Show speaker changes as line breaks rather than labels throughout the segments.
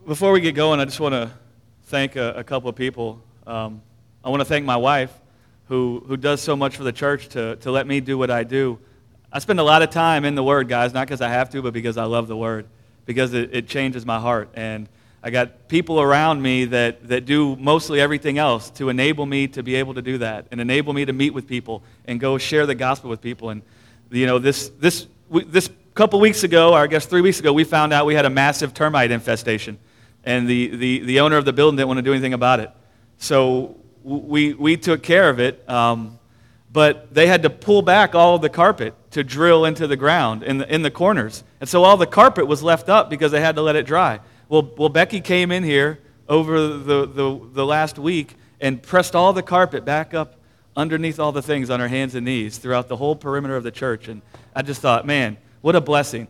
Before we get going, I just want to thank a couple of people. I want to thank my wife, who does so much for the church to let me do what I do. I spend a lot of time in the Word, guys, not because I have to, but because I love the Word, because it changes my heart. And I got people around me that do mostly everything else to enable me to be able to do that and enable me to meet with people and go share the gospel with people. And, you know, this couple weeks ago, or I guess 3 weeks ago, we found out we had a massive termite infestation. And the owner of the building didn't want to do anything about it. So we took care of it, but they had to pull back all of the carpet to drill into the ground in the corners. And so all the carpet was left up because they had to let it dry. Well, Becky came in here over the last week and pressed all the carpet back up underneath all the things on her hands and knees throughout the whole perimeter of the church. And I just thought, man, what a blessing.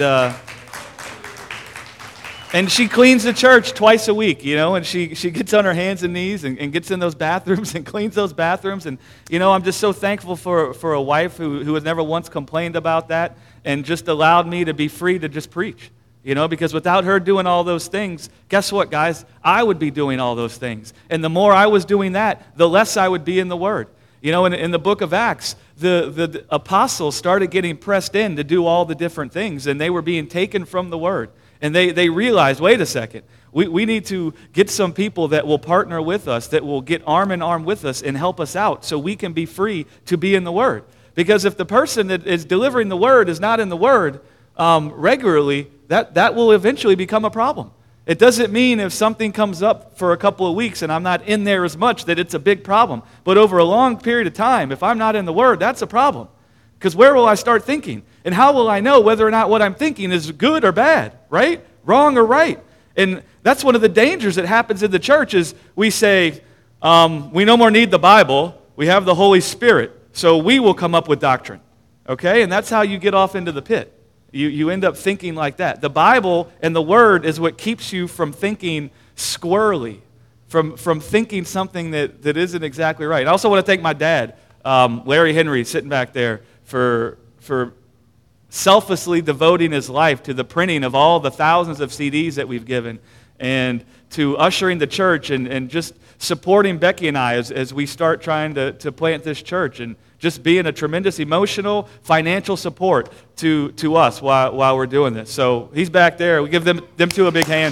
And she cleans the church twice a week, you know, and she gets on her hands and knees and gets in those bathrooms and cleans those bathrooms. And, you know, I'm just so thankful for a wife who has never once complained about that and just allowed me to be free to just preach, you know, because without her doing all those things, guess what, guys? I would be doing all those things. And the more I was doing that, the less I would be in the Word. You know, in the book of Acts, the apostles started getting pressed in to do all the different things, and they were being taken from the Word. And they realized, wait a second, we need to get some people that will partner with us, that will get arm in arm with us and help us out so we can be free to be in the Word. Because if the person that is delivering the Word is not in the Word regularly, that will eventually become a problem. It doesn't mean if something comes up for a couple of weeks and I'm not in there as much that it's a big problem. But over a long period of time, if I'm not in the Word, that's a problem. Because where will I start thinking? And how will I know whether or not what I'm thinking is good or bad, right? Wrong or right? And that's one of the dangers that happens in the church is we say, we no more need the Bible, we have the Holy Spirit, so we will come up with doctrine, okay? And that's how you get off into the pit. You end up thinking like that. The Bible and the Word is what keeps you from thinking squirrely, from thinking something that isn't exactly right. I also want to thank my dad, Larry Henry, sitting back there, for selflessly devoting his life to the printing of all the thousands of CDs that we've given and to ushering the church and just supporting Becky and I as we start trying to plant this church and just being a tremendous emotional, financial support to us while we're doing this. So he's back there. We give them two a big hand.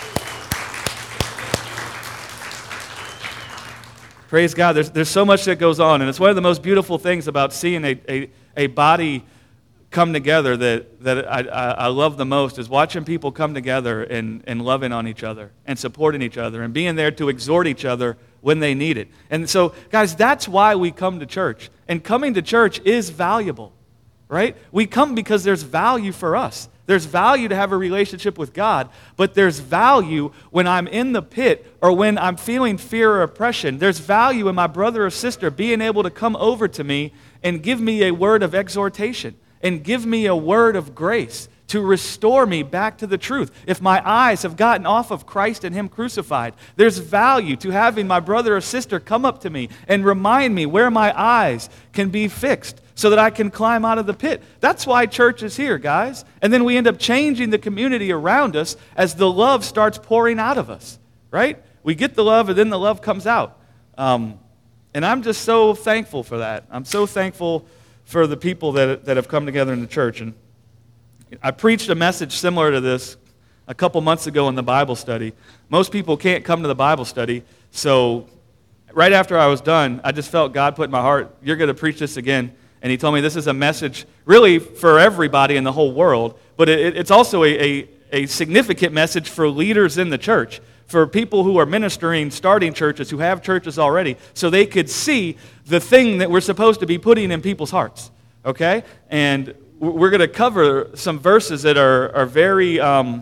Praise God. There's so much that goes on, and it's one of the most beautiful things about seeing a body come together that I love the most is watching people come together and loving on each other and supporting each other and being there to exhort each other when they need it. And so, guys, that's why we come to church. And coming to church is valuable, right? We come because there's value for us. There's value to have a relationship with God, but there's value when I'm in the pit or when I'm feeling fear or oppression. There's value in my brother or sister being able to come over to me and give me a word of exhortation and give me a word of grace to restore me back to the truth. If my eyes have gotten off of Christ and Him crucified, there's value to having my brother or sister come up to me and remind me where my eyes can be fixed so that I can climb out of the pit. That's why church is here, guys. And then we end up changing the community around us as the love starts pouring out of us, right? We get the love and then the love comes out. And I'm just so thankful for that. I'm so thankful for the people that have come together in the church. And I preached a message similar to this a couple months ago in the Bible study. Most people can't come to the Bible study, so right after I was done, I just felt God put in my heart, you're going to preach this again. And He told me this is a message really for everybody in the whole world, but it's also a significant message for leaders in the church, for people who are ministering, starting churches, who have churches already, so they could see the thing that we're supposed to be putting in people's hearts, okay? And we're going to cover some verses that are very, what's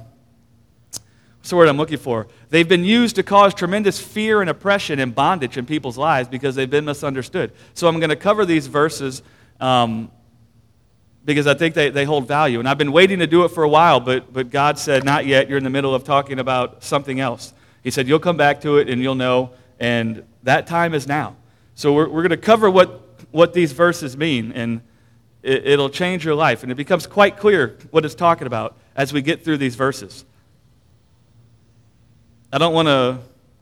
the word I'm looking for? They've been used to cause tremendous fear and oppression and bondage in people's lives because they've been misunderstood. So I'm going to cover these verses because I think they hold value. And I've been waiting to do it for a while, but God said, not yet. You're in the middle of talking about something else. He said, you'll come back to it and you'll know, and that time is now. So we're going to cover what these verses mean, and it'll change your life. And it becomes quite clear what it's talking about as we get through these verses. I don't want to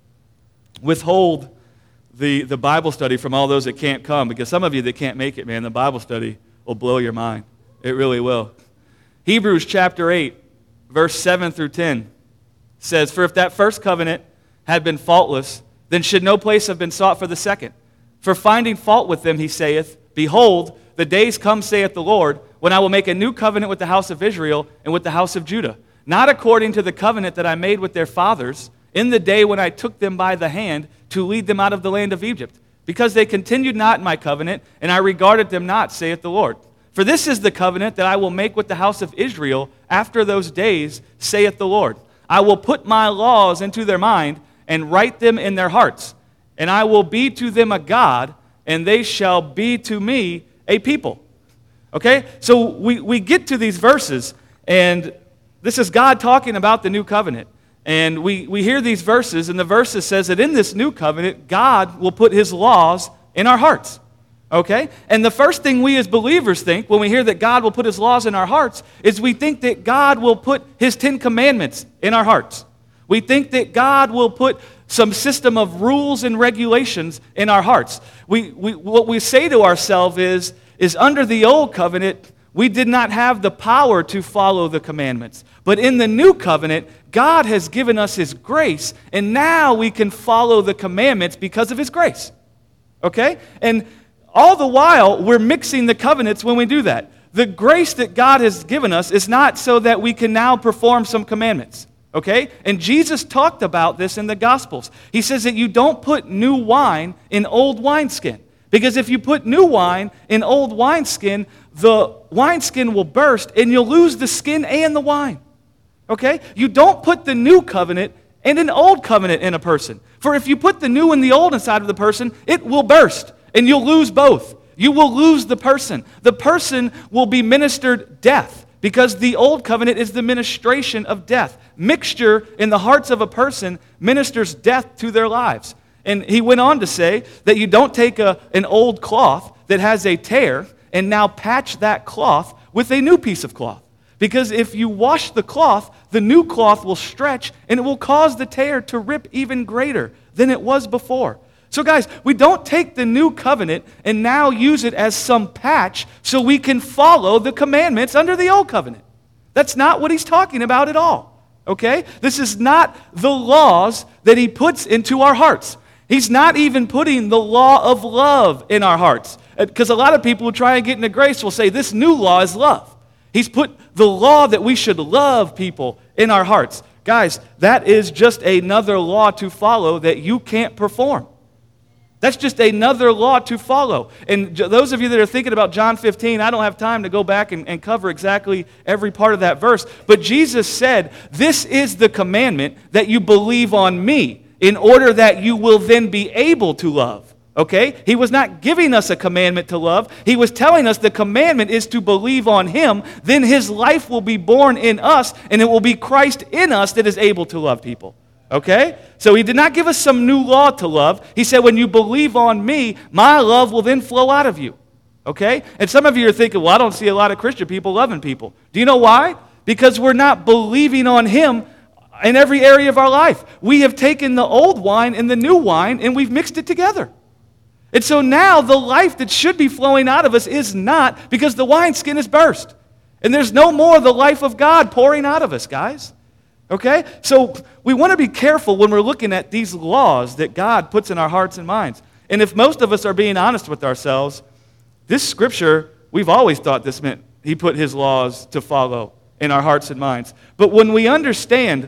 withhold the Bible study from all those that can't come, because some of you that can't make it, man, the Bible study will blow your mind. It really will. Hebrews chapter 8, verse 7 through 10 says, "For if that first covenant had been faultless, then should no place have been sought for the second. For finding fault with them, he saith, Behold, the days come, saith the Lord, when I will make a new covenant with the house of Israel and with the house of Judah, not according to the covenant that I made with their fathers in the day when I took them by the hand to lead them out of the land of Egypt, because they continued not in my covenant, and I regarded them not, saith the Lord. For this is the covenant that I will make with the house of Israel after those days, saith the Lord. I will put my laws into their mind and write them in their hearts, and I will be to them a God, and they shall be to me a people." Okay? So we get to these verses, and this is God talking about the new covenant. And we hear these verses, and the verses says that in this new covenant, God will put his laws in our hearts. Okay? And the first thing we as believers think when we hear that God will put his laws in our hearts is we think that God will put his 10 commandments in our hearts. We think that God will put some system of rules and regulations in our hearts. What we say to ourselves is under the old covenant, we did not have the power to follow the commandments. But in the new covenant, God has given us his grace, and now we can follow the commandments because of his grace. Okay? And all the while, we're mixing the covenants when we do that. The grace that God has given us is not so that we can now perform some commandments. Okay? And Jesus talked about this in the Gospels. He says that you don't put new wine in old wineskin. Because if you put new wine in old wineskin, the wineskin will burst and you'll lose the skin and the wine. Okay? You don't put the new covenant and an old covenant in a person. For if you put the new and the old inside of the person, it will burst and you'll lose both. You will lose the person. The person will be ministered death because the old covenant is the ministration of death. Mixture in the hearts of a person ministers death to their lives. And he went on to say that you don't take an old cloth that has a tear and now patch that cloth with a new piece of cloth. Because if you wash the cloth, the new cloth will stretch and it will cause the tear to rip even greater than it was before. So guys, we don't take the new covenant and now use it as some patch so we can follow the commandments under the old covenant. That's not what he's talking about at all. Okay? This is not the laws that he puts into our hearts. He's not even putting the law of love in our hearts. Because a lot of people who try and get into grace will say this new law is love. He's put the law that we should love people in our hearts. Guys, that is just another law to follow that you can't perform. That's just another law to follow. And those of you that are thinking about John 15, I don't have time to go back and cover exactly every part of that verse. But Jesus said, this is the commandment that you believe on me in order that you will then be able to love. Okay? He was not giving us a commandment to love. He was telling us the commandment is to believe on him. Then his life will be born in us, and it will be Christ in us that is able to love people. Okay? So he did not give us some new law to love. He said, when you believe on me, my love will then flow out of you. Okay? And some of you are thinking, well, I don't see a lot of Christian people loving people. Do you know why? Because we're not believing on him in every area of our life. We have taken the old wine and the new wine, and we've mixed it together. And so now the life that should be flowing out of us is not, because the wineskin is burst. And there's no more the life of God pouring out of us, guys. Okay? So we want to be careful when we're looking at these laws that God puts in our hearts and minds. And if most of us are being honest with ourselves, this scripture, we've always thought this meant he put his laws to follow in our hearts and minds. But when we understand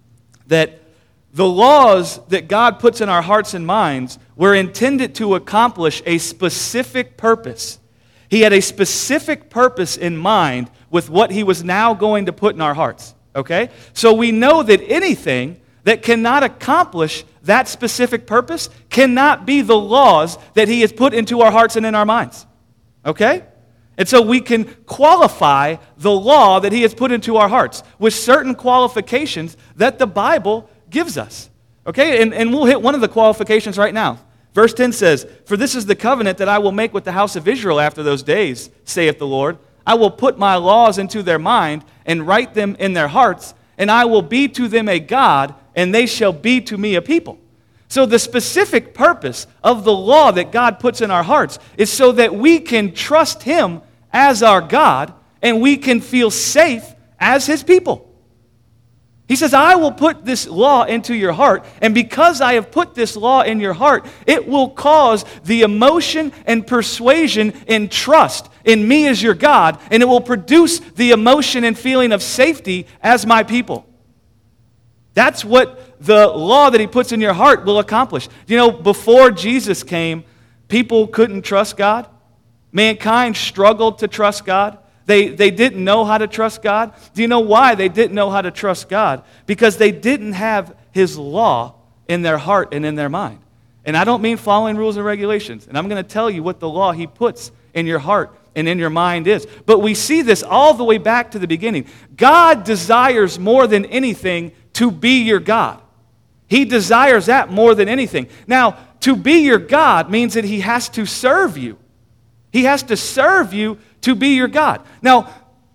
that the laws that God puts in our hearts and minds were intended to accomplish a specific purpose. He had a specific purpose in mind with what he was now going to put in our hearts. Okay? So we know that anything that cannot accomplish that specific purpose cannot be the laws that he has put into our hearts and in our minds. Okay? And so we can qualify the law that he has put into our hearts with certain qualifications that the Bible gives us. Okay? And we'll hit one of the qualifications right now. Verse 10 says, "For this is the covenant that I will make with the house of Israel after those days, saith the Lord. I will put my laws into their mind and write them in their hearts, and I will be to them a God, and they shall be to me a people. So the specific purpose of the law that God puts in our hearts is so that we can trust Him as our God and we can feel safe as His people. He says, I will put this law into your heart, and because I have put this law in your heart, it will cause the emotion and persuasion and trust in me as your God, and it will produce the emotion and feeling of safety as my people. That's what the law that He puts in your heart will accomplish. You know, before Jesus came, people couldn't trust God. Mankind struggled to trust God. They didn't know how to trust God. Do you know why they didn't know how to trust God? Because they didn't have His law in their heart and in their mind. And I don't mean following rules and regulations. And I'm going to tell you what the law He puts in your heart and in your mind is. But we see this all the way back to the beginning. God desires more than anything to be your God. He desires that more than anything. Now, to be your God means that He has to serve you. He has to serve you to be your God. Now,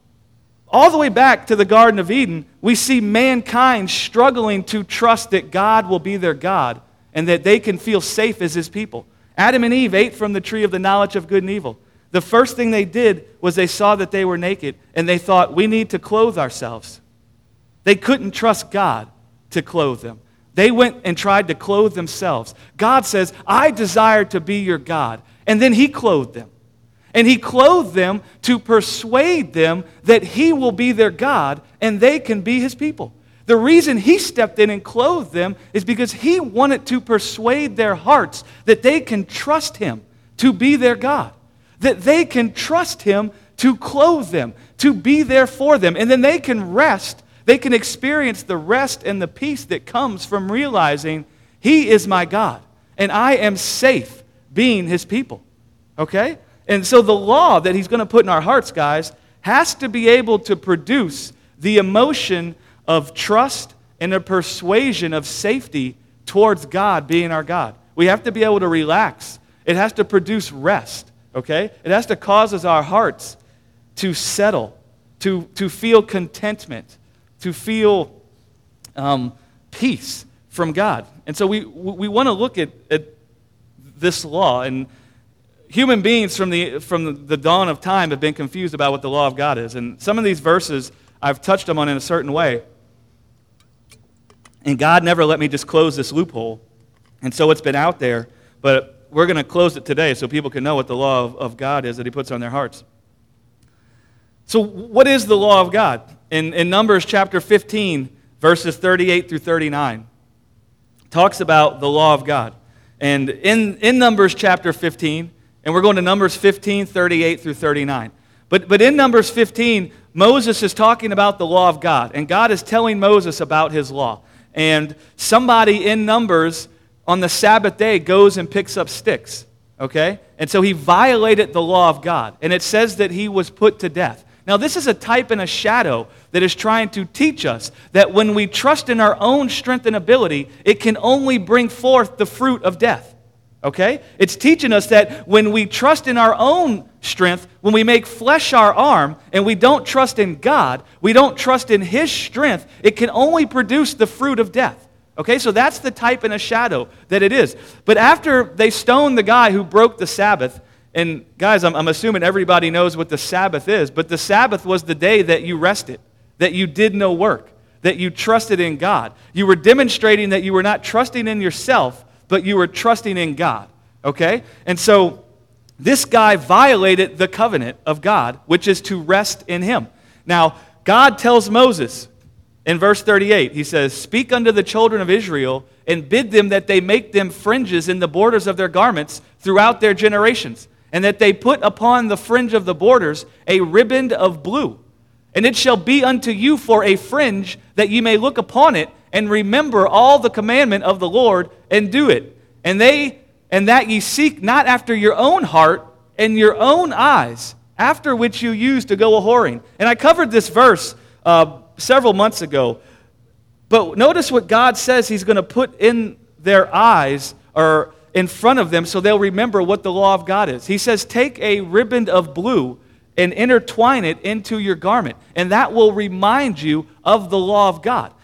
all the way back to the Garden of Eden, we see mankind struggling to trust that God will be their God and that they can feel safe as His people. Adam and Eve ate from the tree of the knowledge of good and evil. The first thing they did was they saw that they were naked and they thought, we need to clothe ourselves. They couldn't trust God to clothe them. They went and tried to clothe themselves. God says, I desire to be your God. And then He clothed them. And He clothed them to persuade them that He will be their God and they can be His people. The reason He stepped in and clothed them is because He wanted to persuade their hearts that they can trust Him to be their God. That they can trust Him to clothe them, to be there for them. And then they can rest, they can experience the rest and the peace that comes from realizing He is my God and I am safe being His people. Okay? And so the law that He's going to put in our hearts, guys, has to be able to produce the emotion of trust and a persuasion of safety towards God being our God. We have to be able to relax. It has to produce rest, okay? It has to cause our hearts to settle, to feel contentment, to feel peace from God. And so we want to look at this law, and human beings from the dawn of time have been confused about what the law of God is. And some of these verses, I've touched them on in a certain way. And God never let me just close this loophole. And so it's been out there. But we're going to close it today so people can know what the law of God is that He puts on their hearts. So what is the law of God? In Numbers chapter 15, verses 38 through 39, talks about the law of God. And in Numbers chapter 15, and we're going to Numbers 15, 38 through 39. But in Numbers 15, Moses is talking about the law of God. And God is telling Moses about His law. And somebody in Numbers on the Sabbath day goes and picks up sticks. Okay? And so he violated the law of God. And it says that he was put to death. Now this is a type and a shadow that is trying to teach us that when we trust in our own strength and ability, it can only bring forth the fruit of death. Okay? It's teaching us that when we trust in our own strength, when we make flesh our arm, and we don't trust in God, we don't trust in His strength, it can only produce the fruit of death. Okay? So that's the type and a shadow that it is. But after they stoned the guy who broke the Sabbath, and guys, I'm assuming everybody knows what the Sabbath is, but the Sabbath was the day that you rested, that you did no work, that you trusted in God. You were demonstrating that you were not trusting in yourself, but you were trusting in God, okay? And so this guy violated the covenant of God, which is to rest in Him. Now, God tells Moses in verse 38, He says, "Speak unto the children of Israel and bid them that they make them fringes in the borders of their garments throughout their generations, and that they put upon the fringe of the borders a riband of blue. And it shall be unto you for a fringe, that ye may look upon it, and remember all the commandment of the Lord, and do it. And that ye seek not after your own heart and your own eyes, after which you used to go a-whoring." And I covered this verse several months ago. But notice what God says He's going to put in their eyes, or in front of them, so they'll remember what the law of God is. He says, take a riband of blue and intertwine it into your garment, and that will remind you of the law of God.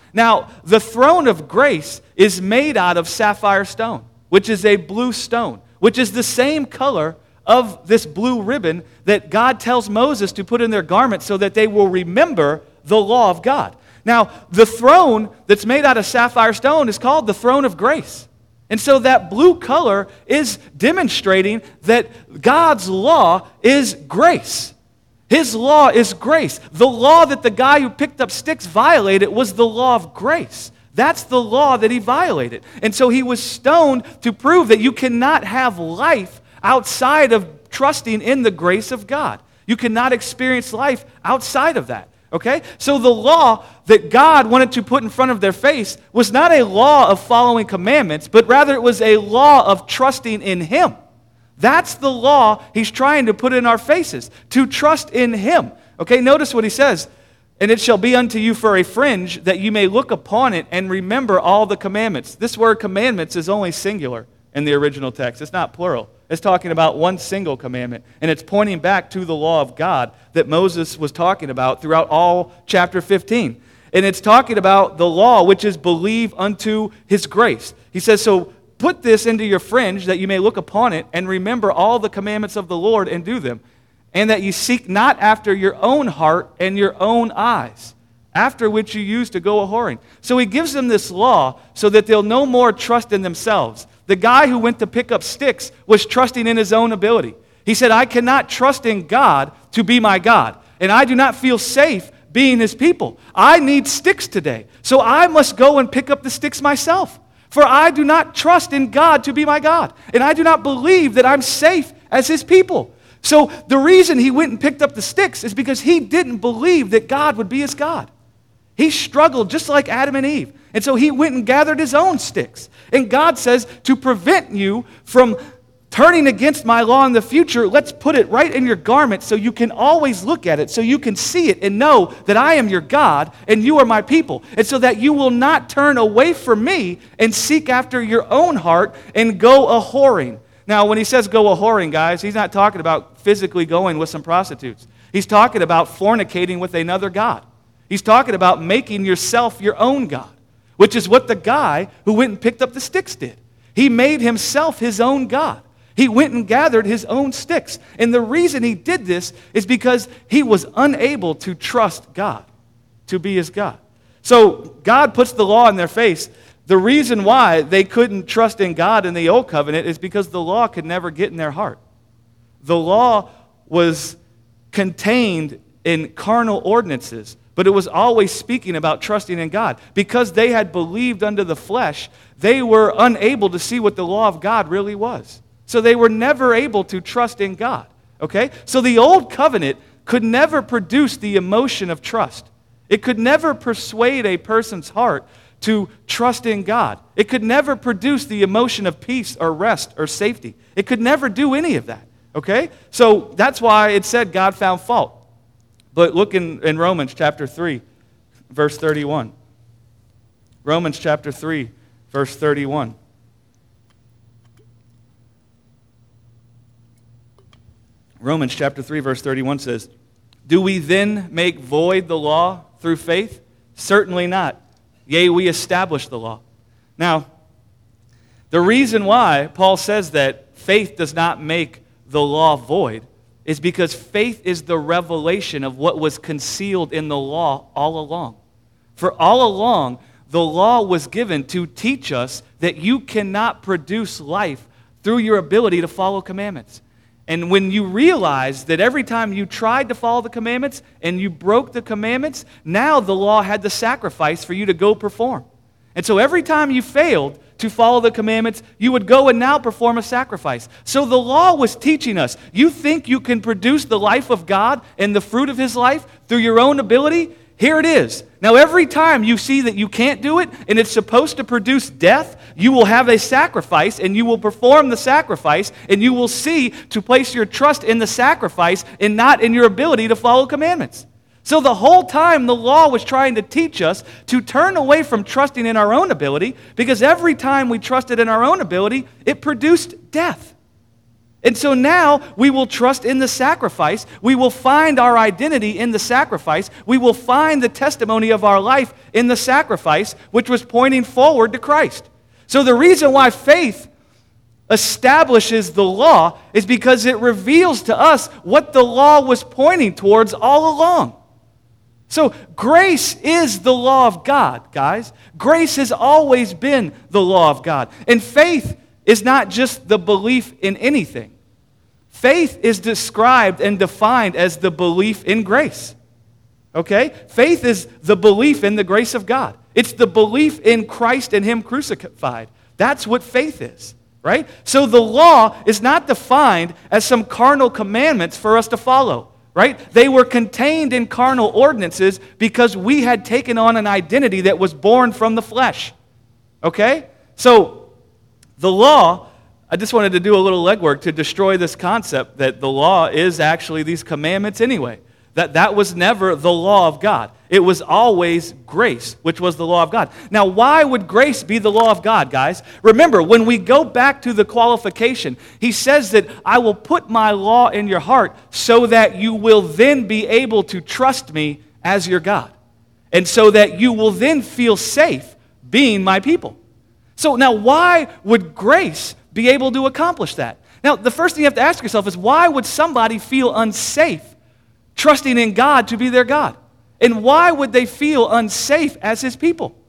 Now, the throne of grace is made out of sapphire stone, which is a blue stone, which is the same color of this blue ribbon that God tells Moses to put in their garment so that they will remember the law of God. Now, the throne that's made out of sapphire stone is called the throne of grace. And so that blue color is demonstrating that God's law is grace. His law is grace. The law that the guy who picked up sticks violated was the law of grace. That's the law that he violated. And so he was stoned to prove that you cannot have life outside of trusting in the grace of God. You cannot experience life outside of that. Okay? So the law that God wanted to put in front of their face was not a law of following commandments, but rather it was a law of trusting in Him. That's the law He's trying to put in our faces, to trust in Him. Okay, notice what He says. And it shall be unto you for a fringe, that you may look upon it and remember all the commandments. This word commandments is only singular in the original text. It's not plural. It's talking about one single commandment. And it's pointing back to the law of God that Moses was talking about throughout all chapter 15. And it's talking about the law, which is believe unto His grace. He says, so put this into your fringe, that you may look upon it and remember all the commandments of the Lord and do them. And that you seek not after your own heart and your own eyes, after which you used to go a-whoring. So He gives them this law so that they'll no more trust in themselves. The guy who went to pick up sticks was trusting in his own ability. He said, I cannot trust in God to be my God, and I do not feel safe being His people. I need sticks today, so I must go and pick up the sticks myself. For I do not trust in God to be my God, and I do not believe that I'm safe as His people. So the reason he went and picked up the sticks is because he didn't believe that God would be his God. He struggled just like Adam and Eve. And so he went and gathered his own sticks. And God says, to prevent you from turning against my law in the future, let's put it right in your garment so you can always look at it, so you can see it and know that I am your God and you are my people. And so that you will not turn away from me and seek after your own heart and go a-whoring. Now, when he says go a-whoring, guys, he's not talking about physically going with some prostitutes. He's talking about fornicating with another god. He's talking about making yourself your own god, which is what the guy who went and picked up the sticks did. He made himself his own god. He went and gathered his own sticks. And the reason he did this is because he was unable to trust God, to be his God. So God puts the law in their face. The reason why they couldn't trust in God in the old covenant is because the law could never get in their heart. The law was contained in carnal ordinances, but it was always speaking about trusting in God. Because they had believed unto the flesh, they were unable to see what the law of God really was. So they were never able to trust in God. Okay? So the old covenant could never produce the emotion of trust. It could never persuade a person's heart to trust in God. It could never produce the emotion of peace or rest or safety. It could never do any of that. Okay? So that's why it said God found fault. But look in Romans chapter 3, verse 31. Romans chapter 3, verse 31. Romans chapter 3, verse 31 says, do we then make void the law through faith? Certainly not. Yea, we establish the law. Now, the reason why Paul says that faith does not make the law void is because faith is the revelation of what was concealed in the law all along. For all along, the law was given to teach us that you cannot produce life through your ability to follow commandments. And when you realize that every time you tried to follow the commandments and you broke the commandments, now the law had the sacrifice for you to go perform. And so every time you failed to follow the commandments, you would go and now perform a sacrifice. So the law was teaching us, you think you can produce the life of God and the fruit of His life through your own ability? Here it is. Now every time you see that you can't do it and it's supposed to produce death, you will have a sacrifice and you will perform the sacrifice and you will see to place your trust in the sacrifice and not in your ability to follow commandments. So the whole time the law was trying to teach us to turn away from trusting in our own ability, because every time we trusted in our own ability, it produced death. And so now we will trust in the sacrifice. We will find our identity in the sacrifice. We will find the testimony of our life in the sacrifice, which was pointing forward to Christ. So the reason why faith establishes the law is because it reveals to us what the law was pointing towards all along. So grace is the law of God, guys. Grace has always been the law of God. And faith is not just the belief in anything. Faith is described and defined as the belief in grace. Okay? Faith is the belief in the grace of God. It's the belief in Christ and Him crucified. That's what faith is, right? So the law is not defined as some carnal commandments for us to follow. Right? They were contained in carnal ordinances because we had taken on an identity that was born from the flesh. Okay? So, the law, I just wanted to do a little legwork to destroy this concept that the law is actually these commandments anyway. That was never the law of God. It was always grace, which was the law of God. Now, why would grace be the law of God, guys? Remember, when we go back to the qualification, he says that I will put my law in your heart so that you will then be able to trust me as your God. And so that you will then feel safe being my people. So now, why would grace be able to accomplish that? Now, the first thing you have to ask yourself is, why would somebody feel unsafe trusting in God to be their God? And why would they feel unsafe as His people?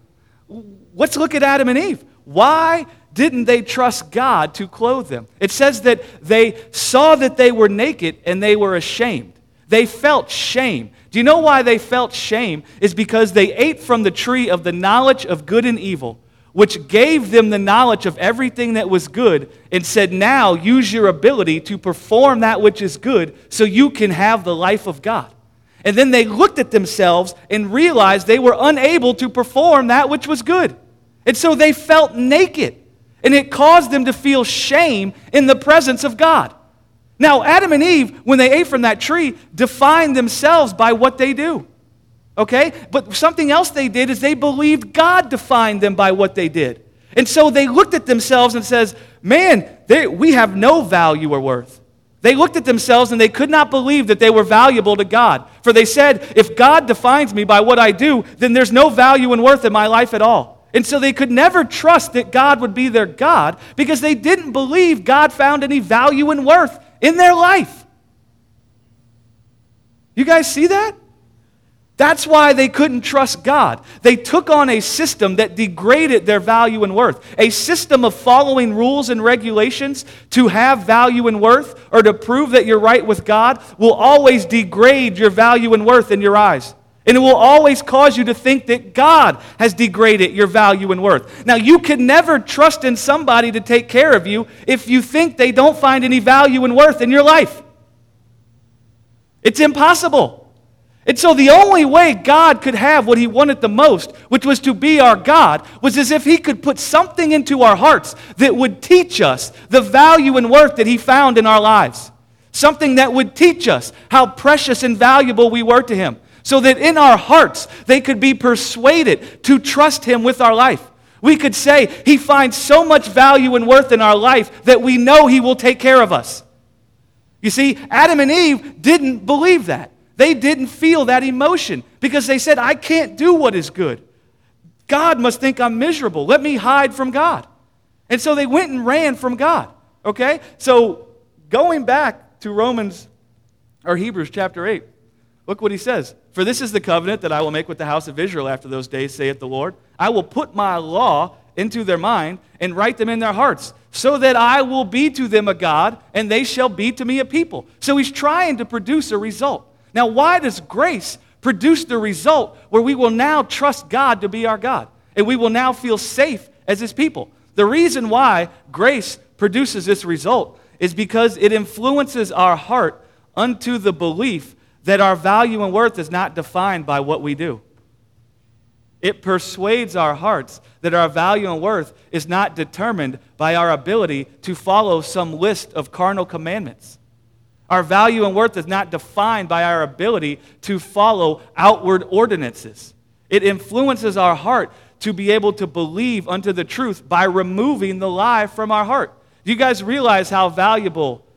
Let's look at Adam and Eve. Why didn't they trust God to clothe them? It says that they saw that they were naked and they were ashamed. They felt shame. Do you know why they felt shame? It's because they ate from the tree of the knowledge of good and evil, which gave them the knowledge of everything that was good, and said, now use your ability to perform that which is good so you can have the life of God. And then they looked at themselves and realized they were unable to perform that which was good. And so they felt naked, and it caused them to feel shame in the presence of God. Now, Adam and Eve, when they ate from that tree, defined themselves by what they do. Okay? But something else they did is they believed God defined them by what they did. And so they looked at themselves and says, man, we have no value or worth. They looked at themselves and they could not believe that they were valuable to God. For they said, if God defines me by what I do, then there's no value and worth in my life at all. And so they could never trust that God would be their God because they didn't believe God found any value and worth in their life. You guys see that? That's why they couldn't trust God. They took on a system that degraded their value and worth. A system of following rules and regulations to have value and worth or to prove that you're right with God will always degrade your value and worth in your eyes. And it will always cause you to think that God has degraded your value and worth. Now, you can never trust in somebody to take care of you if you think they don't find any value and worth in your life. It's impossible. And so the only way God could have what He wanted the most, which was to be our God, was as if He could put something into our hearts that would teach us the value and worth that He found in our lives. Something that would teach us how precious and valuable we were to Him. So that in our hearts, they could be persuaded to trust Him with our life. We could say, He finds so much value and worth in our life that we know He will take care of us. You see, Adam and Eve didn't believe that. They didn't feel that emotion because they said, I can't do what is good. God must think I'm miserable. Let me hide from God. And so they went and ran from God. Okay? So going back to Hebrews chapter 8, look what he says. For this is the covenant that I will make with the house of Israel after those days, saith the Lord. I will put my law into their mind and write them in their hearts, so that I will be to them a God, and they shall be to me a people. So he's trying to produce a result. Now, why does grace produce the result where we will now trust God to be our God, and we will now feel safe as His people? The reason why grace produces this result is because it influences our heart unto the belief that our value and worth is not defined by what we do. It persuades our hearts that our value and worth is not determined by our ability to follow some list of carnal commandments. Our value and worth is not defined by our ability to follow outward ordinances. It influences our heart to be able to believe unto the truth by removing the lie from our heart. Do you guys realize how valuable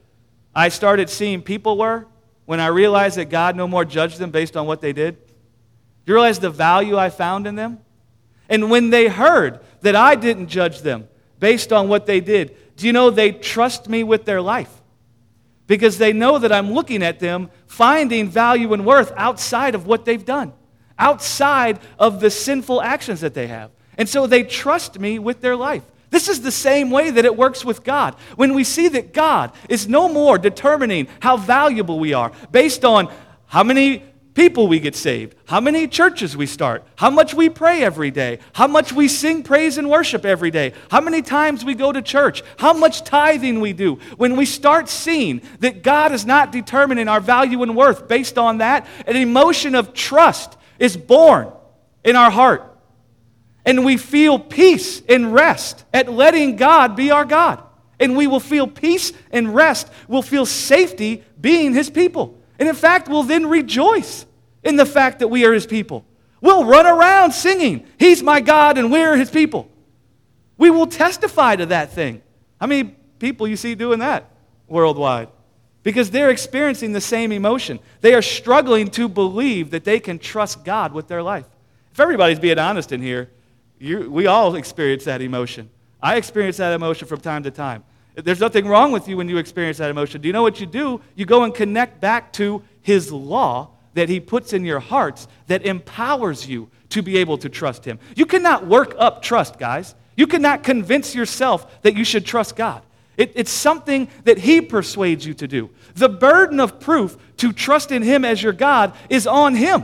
I started seeing people were when I realized that God no more judged them based on what they did? Do you realize the value I found in them? And when they heard that I didn't judge them based on what they did, do you know they trust me with their life? Because they know that I'm looking at them, finding value and worth outside of what they've done, outside of the sinful actions that they have. And so they trust me with their life. This is the same way that it works with God. When we see that God is no more determining how valuable we are based on how many people we get saved, how many churches we start, how much we pray every day, how much we sing praise and worship every day, how many times we go to church, how much tithing we do. When we start seeing that God is not determining our value and worth based on that, an emotion of trust is born in our heart. And we feel peace and rest at letting God be our God. And we will feel peace and rest. We'll feel safety being His people. And in fact, we'll then rejoice in the fact that we are His people. We'll run around singing, He's my God and we're His people. We will testify to that thing. How many people you see doing that worldwide? Because they're experiencing the same emotion. They are struggling to believe that they can trust God with their life. If everybody's being honest in here, we all experience that emotion. I experience that emotion from time to time. There's nothing wrong with you when you experience that emotion. Do you know what you do? You go and connect back to His law that He puts in your hearts that empowers you to be able to trust Him. You cannot work up trust, guys. You cannot convince yourself that you should trust God. It's something that He persuades you to do. The burden of proof to trust in Him as your God is on Him.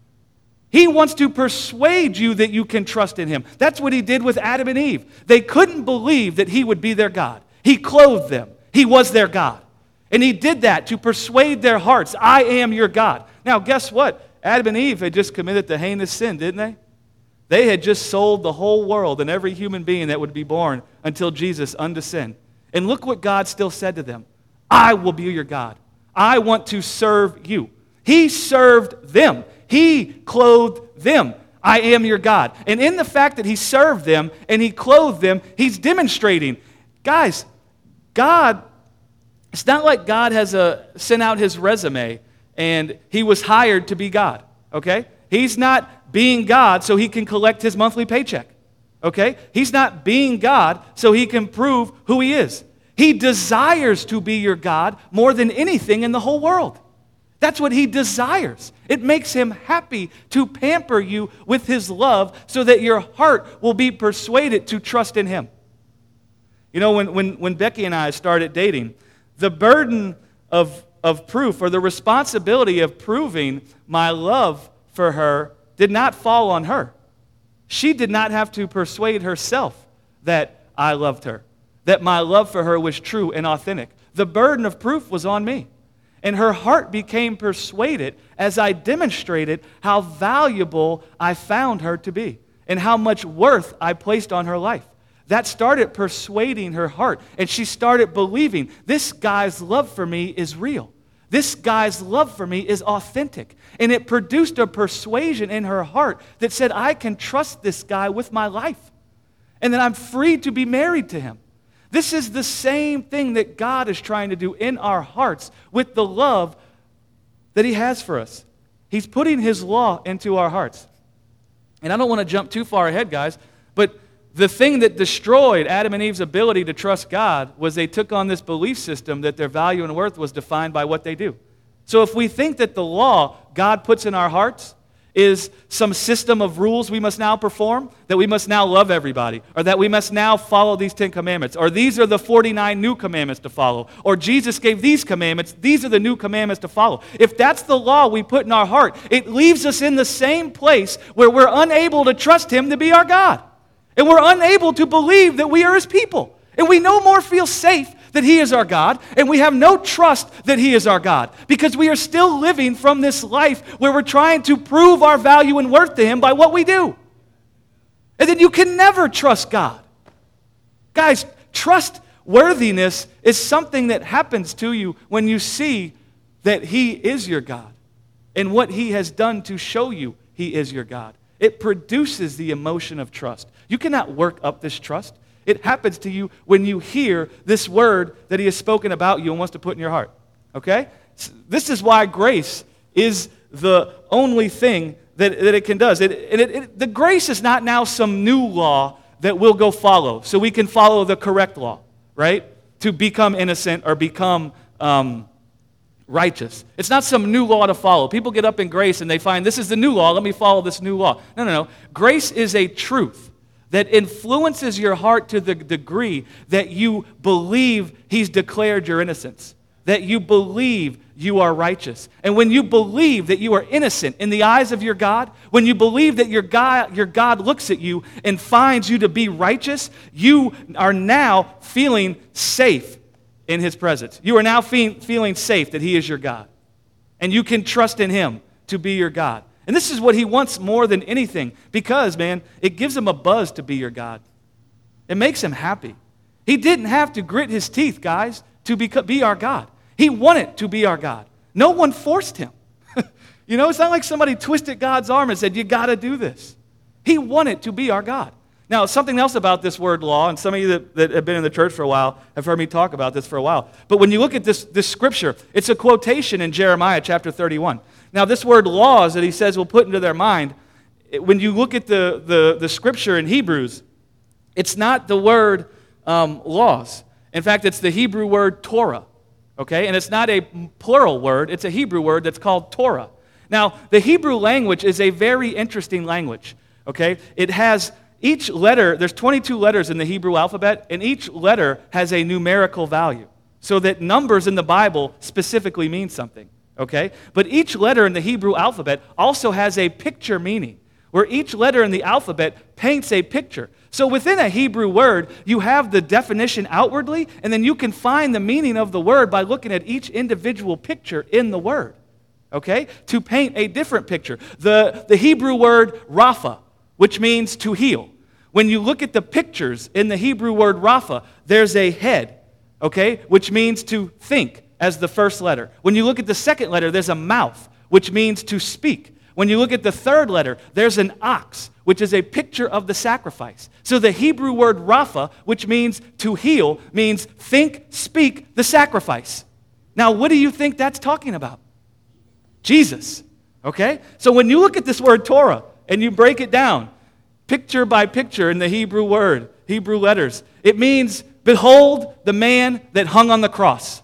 He wants to persuade you that you can trust in Him. That's what He did with Adam and Eve. They couldn't believe that He would be their God. He clothed them. He was their God. And He did that to persuade their hearts, I am your God. Now, guess what? Adam and Eve had just committed the heinous sin, didn't they? They had just sold the whole world and every human being that would be born until Jesus unto sin. And look what God still said to them. I will be your God. I want to serve you. He served them. He clothed them. I am your God. And in the fact that He served them and He clothed them, He's demonstrating. Guys, God, it's not like God has sent out His resume and He was hired to be God, okay? He's not being God so He can collect His monthly paycheck, okay? He's not being God so He can prove who He is. He desires to be your God more than anything in the whole world. That's what He desires. It makes Him happy to pamper you with His love so that your heart will be persuaded to trust in Him. You know, when Becky and I started dating, the burden of proof or the responsibility of proving my love for her did not fall on her. She did not have to persuade herself that I loved her, that my love for her was true and authentic. The burden of proof was on me. And her heart became persuaded as I demonstrated how valuable I found her to be and how much worth I placed on her life. That started persuading her heart, and she started believing this guy's love for me is real. This guy's love for me is authentic. And it produced a persuasion in her heart that said, I can trust this guy with my life, and that I'm free to be married to him. This is the same thing that God is trying to do in our hearts with the love that He has for us. He's putting His law into our hearts. And I don't want to jump too far ahead, guys, but the thing that destroyed Adam and Eve's ability to trust God was they took on this belief system that their value and worth was defined by what they do. So if we think that the law God puts in our hearts is some system of rules we must now perform, that we must now love everybody, or that we must now follow these 10 commandments, or these are the 49 new commandments to follow, or Jesus gave these commandments, these are the new commandments to follow. If that's the law we put in our heart, it leaves us in the same place where we're unable to trust Him to be our God. And we're unable to believe that we are His people. And we no more feel safe that He is our God, and we have no trust that He is our God, because we are still living from this life where we're trying to prove our value and worth to Him by what we do. And then you can never trust God. Guys, trustworthiness is something that happens to you when you see that He is your God and what He has done to show you He is your God. It produces the emotion of trust. You cannot work up this trust. It happens to you when you hear this word that he has spoken about you and wants to put in your heart. Okay? This is why grace is the only thing that it can do. The grace is not now some new law that we'll go follow, so we can follow the correct law, right? To become innocent or become righteous. It's not some new law to follow. People get up in grace and they find, this is the new law, let me follow this new law. No. Grace is a truth that influences your heart to the degree that you believe he's declared your innocence, that you believe you are righteous. And when you believe that you are innocent in the eyes of your God, when you believe that your God looks at you and finds you to be righteous, you are now feeling safe in his presence. You are now feeling safe that he is your God. And you can trust in him to be your God. And this is what he wants more than anything because, man, it gives him a buzz to be your God. It makes him happy. He didn't have to grit his teeth, guys, to be our God. He wanted to be our God. No one forced him. It's not like somebody twisted God's arm and said, you got to do this. He wanted to be our God. Now, something else about this word law, and some of you that have been in the church for a while have heard me talk about this for a while. But when you look at this scripture, it's a quotation in Jeremiah chapter 31. Now, this word laws that he says will put into their mind, when you look at the scripture in Hebrews, it's not the word laws. In fact, it's the Hebrew word Torah. Okay, and it's not a plural word, it's a Hebrew word that's called Torah. Now, the Hebrew language is a very interesting language, okay? It has each letter, there's 22 letters in the Hebrew alphabet, and each letter has a numerical value, so that numbers in the Bible specifically mean something, okay? But each letter in the Hebrew alphabet also has a picture meaning, where each letter in the alphabet paints a picture. So within a Hebrew word, you have the definition outwardly, and then you can find the meaning of the word by looking at each individual picture in the word, okay? To paint a different picture. The Hebrew word Rapha, which means to heal. When you look at the pictures in the Hebrew word Rapha, there's a head, okay, which means to think as the first letter. When you look at the second letter, there's a mouth, which means to speak. When you look at the third letter, there's an ox, which is a picture of the sacrifice. So the Hebrew word Rapha, which means to heal, means think, speak, the sacrifice. Now, what do you think that's talking about? Jesus, okay? So when you look at this word Torah and you break it down, picture by picture in the Hebrew word, Hebrew letters, it means, behold the man that hung on the cross.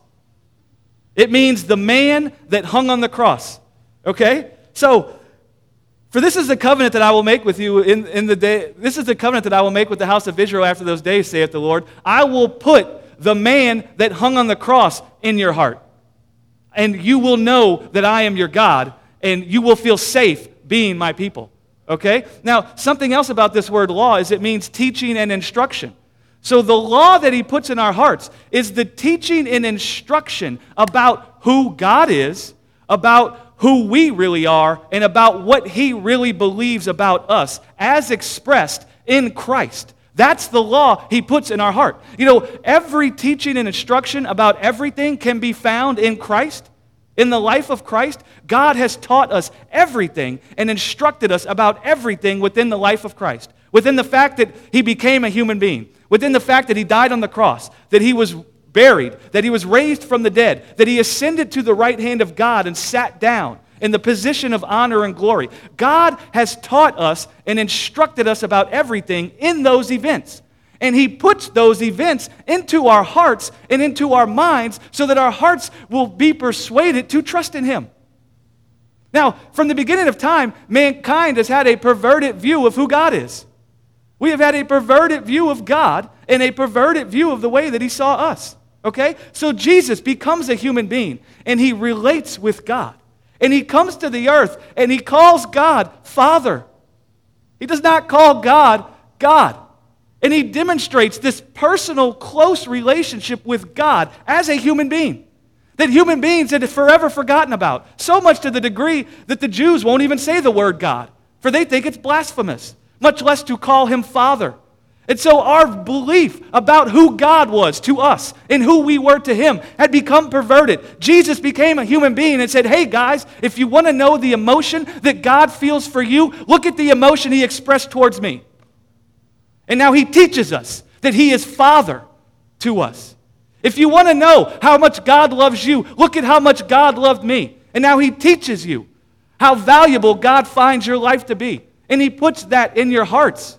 It means the man that hung on the cross, okay? So, for this is the covenant that I will make with you in the day. This is the covenant that I will make with the house of Israel after those days, saith the Lord. I will put the man that hung on the cross in your heart. And you will know that I am your God, and you will feel safe being my people. Okay? Now, something else about this word law is it means teaching and instruction. So the law that he puts in our hearts is the teaching and instruction about who God is, about who we really are, and about what he really believes about us as expressed in Christ. That's the law he puts in our heart. Every teaching and instruction about everything can be found in Christ. In the life of Christ, God has taught us everything and instructed us about everything within the life of Christ. Within the fact that he became a human being. Within the fact that he died on the cross. That he was buried, that he was raised from the dead, that he ascended to the right hand of God and sat down in the position of honor and glory. God has taught us and instructed us about everything in those events. And he puts those events into our hearts and into our minds so that our hearts will be persuaded to trust in him. Now, from the beginning of time, mankind has had a perverted view of who God is. We have had a perverted view of God and a perverted view of the way that he saw us. Okay? So Jesus becomes a human being, and he relates with God. And he comes to the earth, and he calls God Father. He does not call God God. And he demonstrates this personal, close relationship with God as a human being. That human beings had forever forgotten about. So much to the degree that the Jews won't even say the word God, for they think it's blasphemous, much less to call him Father. And so our belief about who God was to us and who we were to him had become perverted. Jesus became a human being and said, hey guys, if you want to know the emotion that God feels for you, look at the emotion he expressed towards me. And now he teaches us that he is Father to us. If you want to know how much God loves you, look at how much God loved me. And now he teaches you how valuable God finds your life to be. And he puts that in your hearts.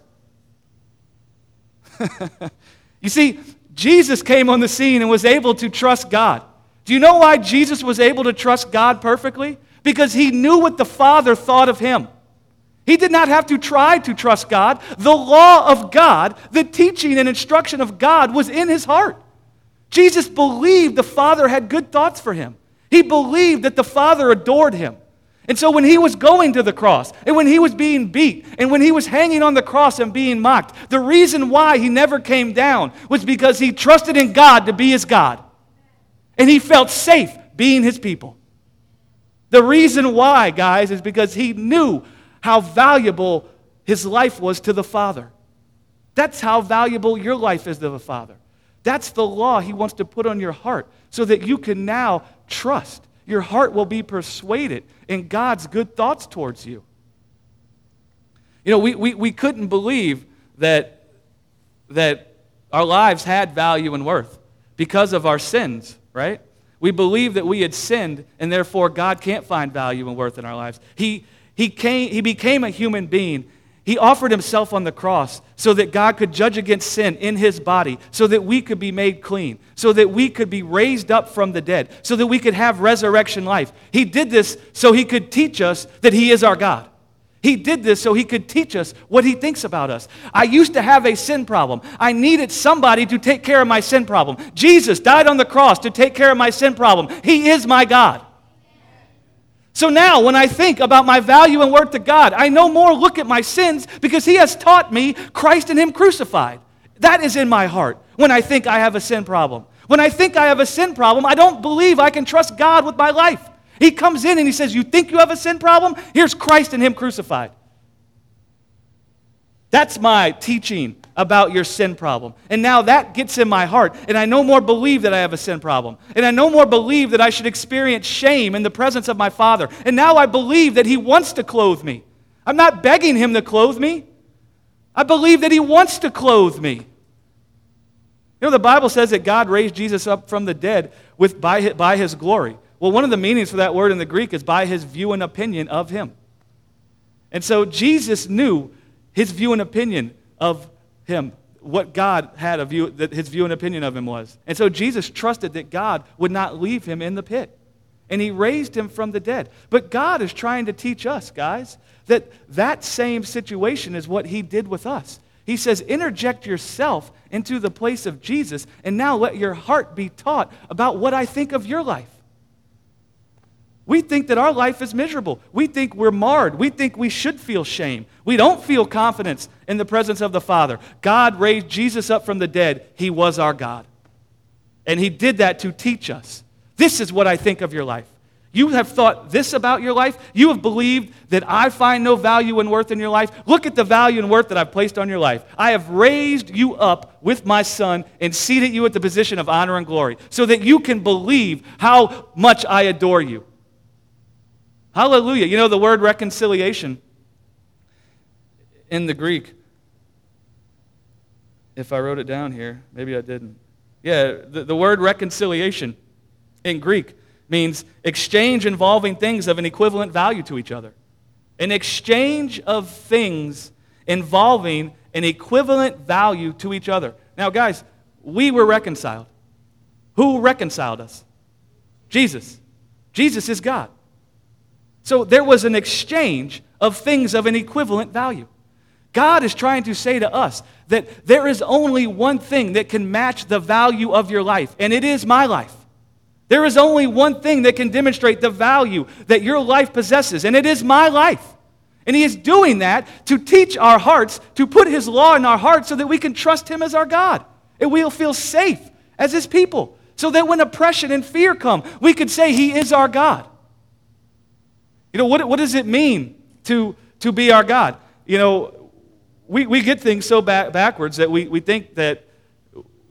You see, Jesus came on the scene and was able to trust God. Do you know why Jesus was able to trust God perfectly? Because he knew what the Father thought of him. He did not have to try to trust God. The law of God, the teaching and instruction of God was in his heart. Jesus believed the Father had good thoughts for him. He believed that the Father adored him. And so when he was going to the cross, and when he was being beat, and when he was hanging on the cross and being mocked, the reason why he never came down was because he trusted in God to be his God. And he felt safe being his people. The reason why, guys, is because he knew how valuable his life was to the Father. That's how valuable your life is to the Father. That's the law he wants to put on your heart so that you can now trust. Your heart will be persuaded in God's good thoughts towards you. You know, we couldn't believe that our lives had value and worth because of our sins, right? We believe that we had sinned, and therefore God can't find value and worth in our lives. He became a human being. He offered himself on the cross so that God could judge against sin in his body, so that we could be made clean, so that we could be raised up from the dead, so that we could have resurrection life. He did this so he could teach us that he is our God. He did this so he could teach us what he thinks about us. I used to have a sin problem. I needed somebody to take care of my sin problem. Jesus died on the cross to take care of my sin problem. He is my God. So now, when I think about my value and worth to God, I no more look at my sins because he has taught me Christ and him crucified. That is in my heart when I think I have a sin problem. When I think I have a sin problem, I don't believe I can trust God with my life. He comes in and he says, you think you have a sin problem? Here's Christ and him crucified. That's my teaching about your sin problem. And now that gets in my heart, and I no more believe that I have a sin problem. And I no more believe that I should experience shame in the presence of my Father. And now I believe that he wants to clothe me. I'm not begging him to clothe me. I believe that he wants to clothe me. You know, the Bible says that God raised Jesus up from the dead by his glory. Well, one of the meanings for that word in the Greek is by his view and opinion of him. And so Jesus knew his view and opinion of him, what God had a view, that his view and opinion of him was. And so Jesus trusted that God would not leave him in the pit. And he raised him from the dead. But God is trying to teach us, guys, that same situation is what he did with us. He says, interject yourself into the place of Jesus, and now let your heart be taught about what I think of your life. We think that our life is miserable. We think we're marred. We think we should feel shame. We don't feel confidence in the presence of the Father. God raised Jesus up from the dead. He was our God. And he did that to teach us. This is what I think of your life. You have thought this about your life. You have believed that I find no value and worth in your life. Look at the value and worth that I've placed on your life. I have raised you up with my Son and seated you at the position of honor and glory so that you can believe how much I adore you. Hallelujah. You know, the word reconciliation in the Greek, if I wrote it down here, maybe I didn't. Yeah, the word reconciliation in Greek means exchange involving things of an equivalent value to each other. An exchange of things involving an equivalent value to each other. Now, guys, we were reconciled. Who reconciled us? Jesus. Jesus is God. So there was an exchange of things of an equivalent value. God is trying to say to us that there is only one thing that can match the value of your life, and it is my life. There is only one thing that can demonstrate the value that your life possesses, and it is my life. And he is doing that to teach our hearts, to put his law in our hearts so that we can trust him as our God. And we'll feel safe as his people, so that when oppression and fear come, we can say he is our God. You know, what does it mean to be our God? You know, we get things so backwards that we think that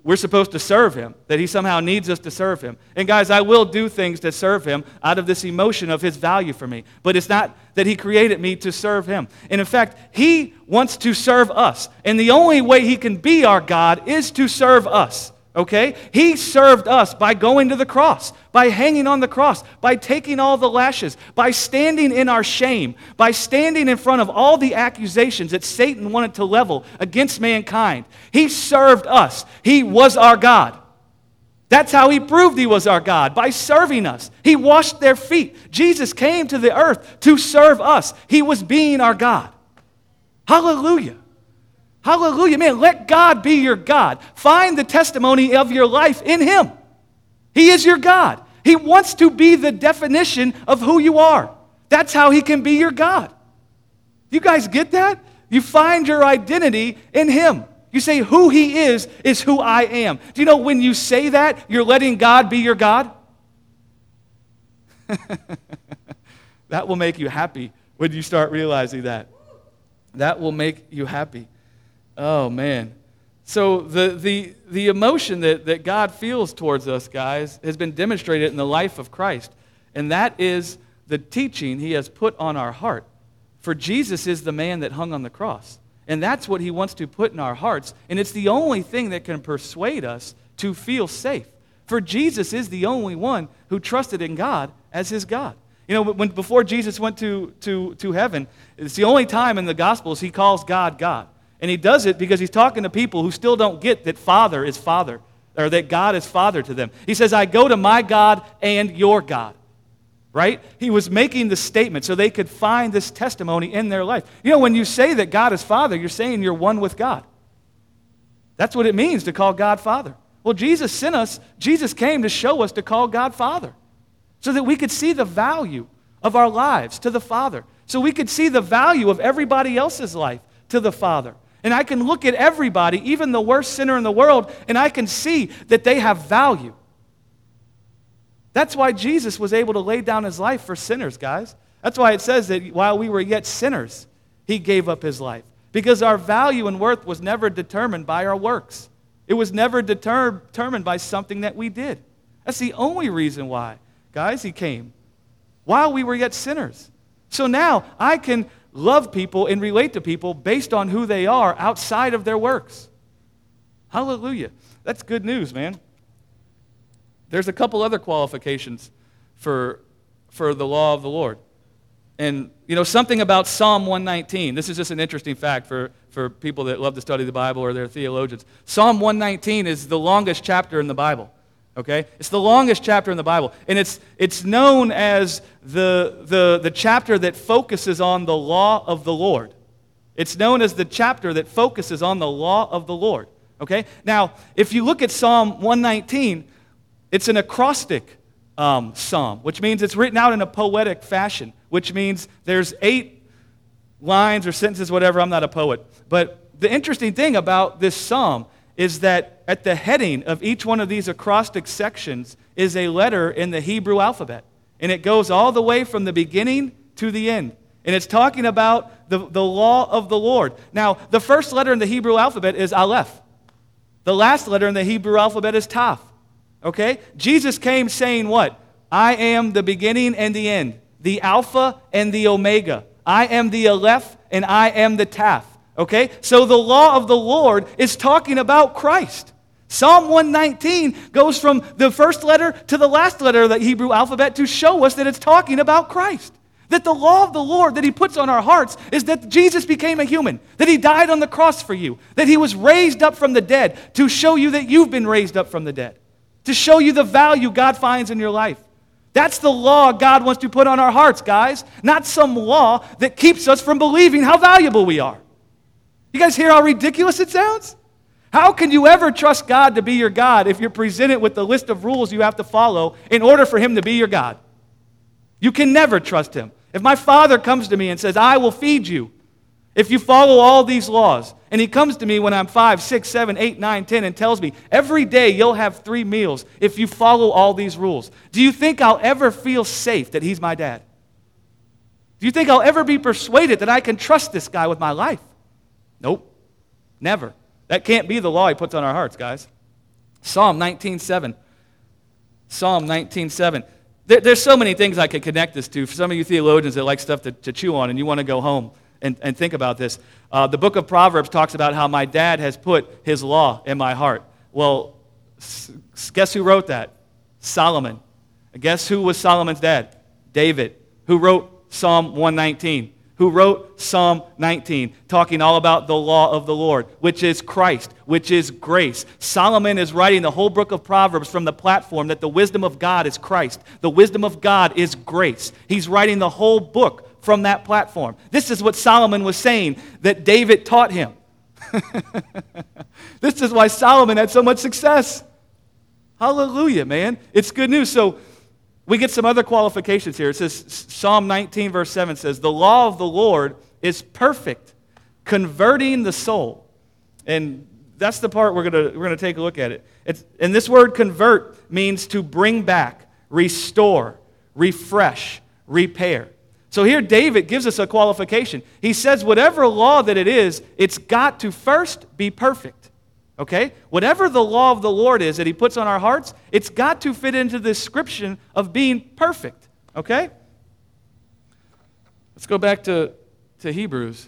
we're supposed to serve him, that he somehow needs us to serve him. And guys, I will do things to serve him out of this emotion of his value for me. But it's not that he created me to serve him. And in fact, he wants to serve us. And the only way he can be our God is to serve us. Okay? He served us by going to the cross, by hanging on the cross, by taking all the lashes, by standing in our shame, by standing in front of all the accusations that Satan wanted to level against mankind. He served us. He was our God. That's how he proved he was our God, by serving us. He washed their feet. Jesus came to the earth to serve us. He was being our God. Hallelujah. Hallelujah. Man, let God be your God. Find the testimony of your life in him. He is your God. He wants to be the definition of who you are. That's how he can be your God. You guys get that? You find your identity in him. You say, who he is who I am. Do you know when you say that, you're letting God be your God? That will make you happy when you start realizing that. That will make you happy. Oh, man. So the emotion that God feels towards us, guys, has been demonstrated in the life of Christ. And that is the teaching he has put on our heart. For Jesus is the man that hung on the cross. And that's what he wants to put in our hearts. And it's the only thing that can persuade us to feel safe. For Jesus is the only one who trusted in God as his God. You know, before Jesus went to heaven, it's the only time in the Gospels he calls God, God. And he does it because he's talking to people who still don't get that Father is Father, or that God is Father to them. He says, I go to my God and your God. Right? He was making the statement so they could find this testimony in their life. You know, when you say that God is Father, you're saying you're one with God. That's what it means to call God Father. Well, Jesus sent us, Jesus came to show us to call God Father so that we could see the value of our lives to the Father. So we could see the value of everybody else's life to the Father. And I can look at everybody, even the worst sinner in the world, and I can see that they have value. That's why Jesus was able to lay down his life for sinners, guys. That's why it says that while we were yet sinners, he gave up his life. Because our value and worth was never determined by our works. It was never determined by something that we did. That's the only reason why, guys, he came. While we were yet sinners. So now I can love people and relate to people based on who they are outside of their works. Hallelujah. That's good news, man. There's a couple other qualifications for the law of the Lord. And, you know, something about Psalm 119. This is just an interesting fact for people that love to study the Bible or they're theologians. Psalm 119 is the longest chapter in the Bible. Okay? It's the longest chapter in the Bible. And it's known as the chapter that focuses on the law of the Lord. It's known as the chapter that focuses on the law of the Lord. Okay? Now, if you look at Psalm 119, it's an acrostic psalm, which means it's written out in a poetic fashion, which means there's 8 lines or sentences, whatever. I'm not a poet. But the interesting thing about this psalm is that at the heading of each one of these acrostic sections is a letter in the Hebrew alphabet. And it goes all the way from the beginning to the end. And it's talking about the law of the Lord. Now, the first letter in the Hebrew alphabet is Aleph. The last letter in the Hebrew alphabet is Taf. Okay? Jesus came saying what? I am the beginning and the end, the Alpha and the Omega. I am the Aleph and I am the Taf. Okay? So the law of the Lord is talking about Christ. Psalm 119 goes from the first letter to the last letter of the Hebrew alphabet to show us that it's talking about Christ. That the law of the Lord that he puts on our hearts is that Jesus became a human, that he died on the cross for you, that he was raised up from the dead to show you that you've been raised up from the dead, to show you the value God finds in your life. That's the law God wants to put on our hearts, guys, not some law that keeps us from believing how valuable we are. You guys hear how ridiculous it sounds? How can you ever trust God to be your God if you're presented with the list of rules you have to follow in order for him to be your God? You can never trust him. If my father comes to me and says, I will feed you if you follow all these laws, and he comes to me when I'm 5, 6, 7, 8, 9, 10 and tells me, every day you'll have 3 meals if you follow all these rules, do you think I'll ever feel safe that he's my dad? Do you think I'll ever be persuaded that I can trust this guy with my life? Nope. Never. That can't be the law he puts on our hearts, guys. Psalm 19:7. Psalm 19:7. There's so many things I could connect this to. For some of you theologians that like stuff to chew on and you want to go home and think about this. The book of Proverbs talks about how my dad has put his law in my heart. Well, guess who wrote that? Solomon. Guess who was Solomon's dad? David, who wrote Psalm 119. Who wrote Psalm 19, talking all about the law of the Lord, which is Christ, which is grace. Solomon is writing the whole book of Proverbs from the platform that the wisdom of God is Christ. The wisdom of God is grace. He's writing the whole book from that platform. This is what Solomon was saying that David taught him. This is why Solomon had so much success. Hallelujah, man. It's good news. So, we get some other qualifications here. It says, Psalm 19, verse 7 says, the law of the Lord is perfect, converting the soul. And that's the part we're going to take a look at it. And this word convert means to bring back, restore, refresh, repair. So here David gives us a qualification. He says whatever law that it is, it's got to first be perfect. Okay? Whatever the law of the Lord is that he puts on our hearts, it's got to fit into the description of being perfect. Okay? Let's go back to Hebrews.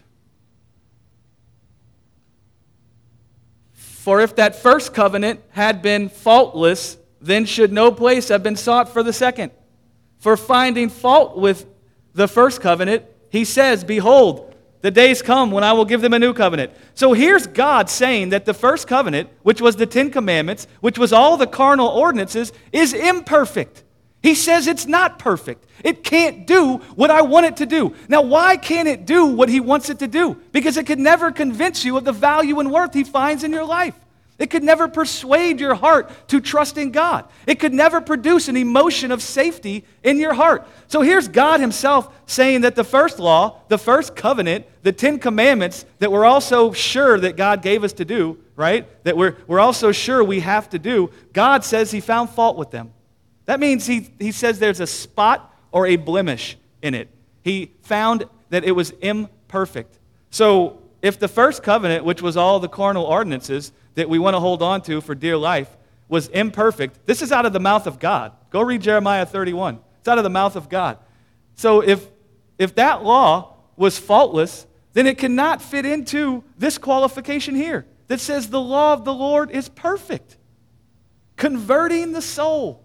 For if that first covenant had been faultless, then should no place have been sought for the second. For finding fault with the first covenant, he says, behold, the days come when I will give them a new covenant. So here's God saying that the first covenant, which was the 10 Commandments, which was all the carnal ordinances, is imperfect. He says it's not perfect. It can't do what I want it to do. Now, why can't it do what he wants it to do? Because it could never convince you of the value and worth he finds in your life. It could never persuade your heart to trust in God. It could never produce an emotion of safety in your heart. So here's God himself saying that the first law, the first covenant, the 10 Commandments that we're also sure that God gave us to do, right? That we're also sure we have to do, God says he found fault with them. That means he says there's a spot or a blemish in it. He found that it was imperfect. So if the first covenant, which was all the carnal ordinances that we want to hold on to for dear life, was imperfect, this is out of the mouth of God. Go read Jeremiah 31. It's out of the mouth of God. So if that law was faultless, then it cannot fit into this qualification here that says the law of the Lord is perfect, converting the soul.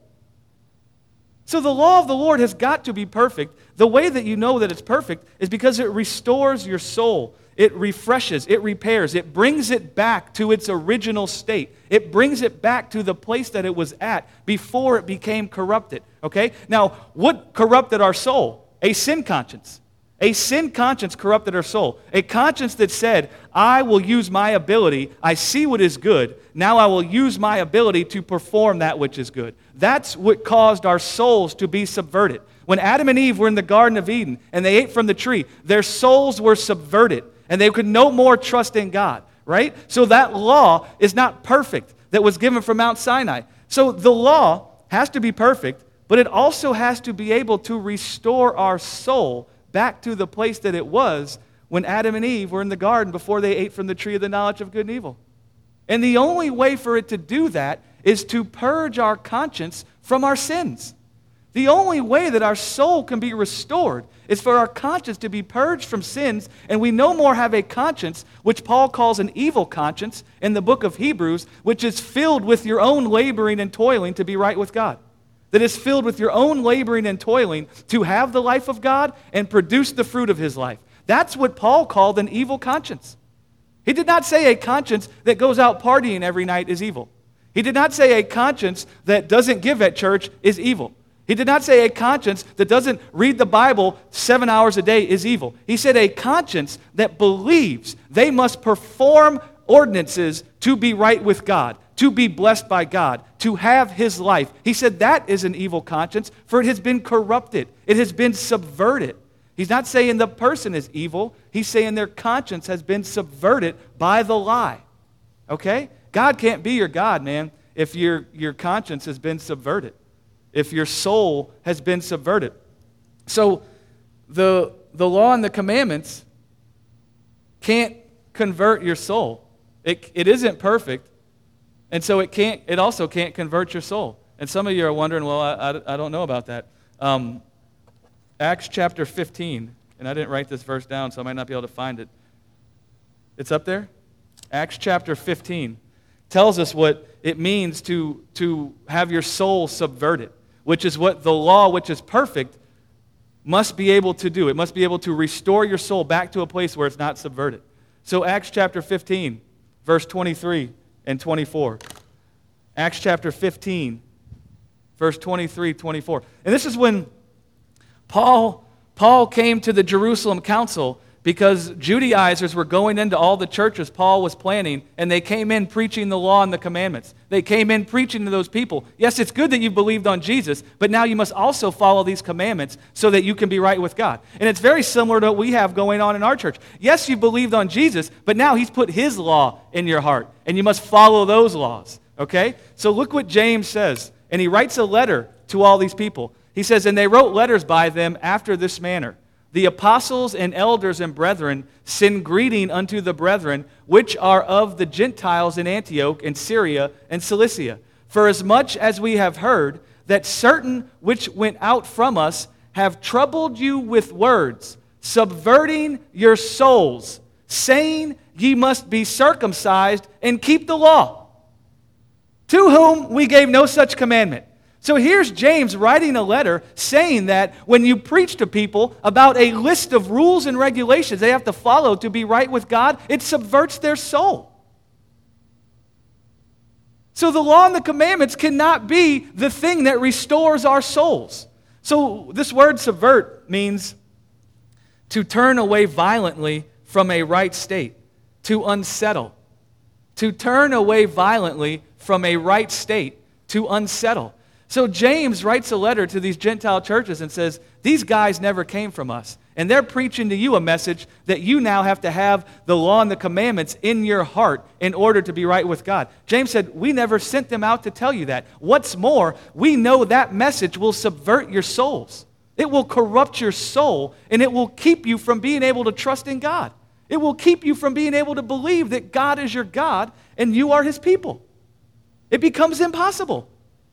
So the law of the Lord has got to be perfect. The way that you know that it's perfect is because it restores your soul. It refreshes, it repairs, it brings it back to its original state. It brings it back to the place that it was at before it became corrupted. Okay? Now, what corrupted our soul? A sin conscience. A sin conscience corrupted our soul. A conscience that said, I will use my ability, I see what is good, now I will use my ability to perform that which is good. That's what caused our souls to be subverted. When Adam and Eve were in the Garden of Eden and they ate from the tree, their souls were subverted. And they could no more trust in God, right? So that law is not perfect that was given from Mount Sinai. So the law has to be perfect, but it also has to be able to restore our soul back to the place that it was when Adam and Eve were in the garden before they ate from the tree of the knowledge of good and evil. And the only way for it to do that is to purge our conscience from our sins. The only way that our soul can be restored is for our conscience to be purged from sins, and we no more have a conscience, which Paul calls an evil conscience in the book of Hebrews, which is filled with your own laboring and toiling to be right with God. That is filled with your own laboring and toiling to have the life of God and produce the fruit of his life. That's what Paul called an evil conscience. He did not say a conscience that goes out partying every night is evil. He did not say a conscience that doesn't give at church is evil. He did not say a conscience that doesn't read the Bible 7 hours a day is evil. He said a conscience that believes they must perform ordinances to be right with God, to be blessed by God, to have his life. He said that is an evil conscience, for it has been corrupted. It has been subverted. He's not saying the person is evil. He's saying their conscience has been subverted by the lie. Okay? God can't be your God, man, if your conscience has been subverted. If your soul has been subverted. So the law and the commandments can't convert your soul. It isn't perfect. And so it also can't convert your soul. And some of you are wondering, well, I don't know about that. Acts chapter 15, and I didn't write this verse down, so I might not be able to find it. It's up there? Acts chapter 15 tells us what it means to have your soul subverted, which is what the law, which is perfect, must be able to do. It must be able to restore your soul back to a place where it's not subverted. So Acts chapter 15, verse 23 and 24. Acts chapter 15, verse 23, 24. And this is when Paul came to the Jerusalem council because Judaizers were going into all the churches Paul was planning, and they came in preaching the law and the commandments. They came in preaching to those people. Yes, it's good that you've believed on Jesus, but now you must also follow these commandments so that you can be right with God. And it's very similar to what we have going on in our church. Yes, you believed on Jesus, but now he's put his law in your heart, and you must follow those laws, okay? So look what James says, and he writes a letter to all these people. He says, and they wrote letters by them after this manner. The apostles and elders and brethren send greeting unto the brethren which are of the Gentiles in Antioch and Syria and Cilicia. For as much as we have heard that certain which went out from us have troubled you with words, subverting your souls, saying ye must be circumcised and keep the law, to whom we gave no such commandment. So here's James writing a letter saying that when you preach to people about a list of rules and regulations they have to follow to be right with God, it subverts their soul. So the law and the commandments cannot be the thing that restores our souls. So this word subvert means to turn away violently from a right state, to unsettle. To turn away violently from a right state, to unsettle. So James writes a letter to these Gentile churches and says, these guys never came from us. And they're preaching to you a message that you now have to have the law and the commandments in your heart in order to be right with God. James said, we never sent them out to tell you that. What's more, we know that message will subvert your souls. It will corrupt your soul, and it will keep you from being able to trust in God. It will keep you from being able to believe that God is your God and you are his people. It becomes impossible.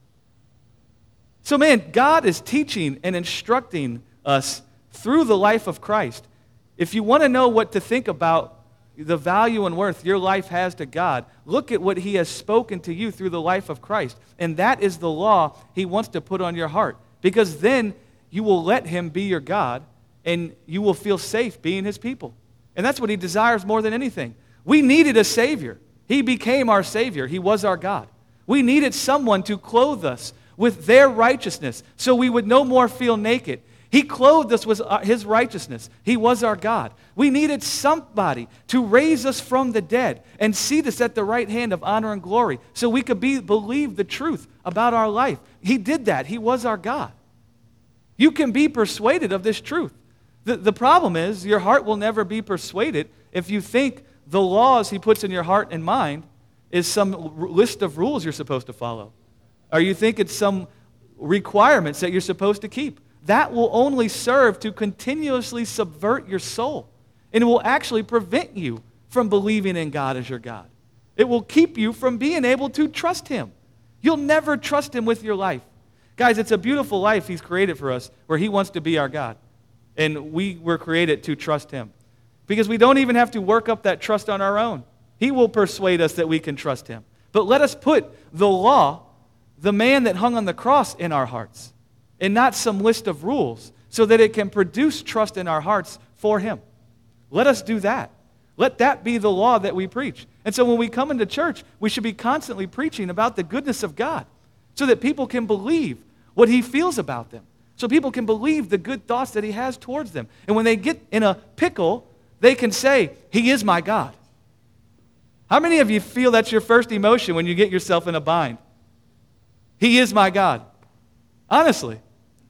So man, God is teaching and instructing us through the life of Christ. If you want to know what to think about the value and worth your life has to God, look at what he has spoken to you through the life of Christ. And that is the law he wants to put on your heart. Because then you will let him be your God and you will feel safe being his people. And that's what he desires more than anything. We needed a Savior. He became our Savior. He was our God. We needed someone to clothe us with their righteousness, so we would no more feel naked. He clothed us with his righteousness. He was our God. We needed somebody to raise us from the dead and seat us at the right hand of honor and glory so we could believe the truth about our life. He did that. He was our God. You can be persuaded of this truth. The problem is your heart will never be persuaded if you think the laws he puts in your heart and mind is some list of rules you're supposed to follow. Or you think it's some requirements that you're supposed to keep. That will only serve to continuously subvert your soul. And it will actually prevent you from believing in God as your God. It will keep you from being able to trust him. You'll never trust him with your life. Guys, it's a beautiful life he's created for us where he wants to be our God. And we were created to trust him. Because we don't even have to work up that trust on our own. He will persuade us that we can trust him. But let us put the law, the man that hung on the cross, in our hearts, and not some list of rules, so that it can produce trust in our hearts for him. Let us do that. Let that be the law that we preach. And so when we come into church, we should be constantly preaching about the goodness of God, so that people can believe what he feels about them, so people can believe the good thoughts that he has towards them. And when they get in a pickle, they can say, he is my God. How many of you feel that's your first emotion when you get yourself in a bind? He is my God. Honestly.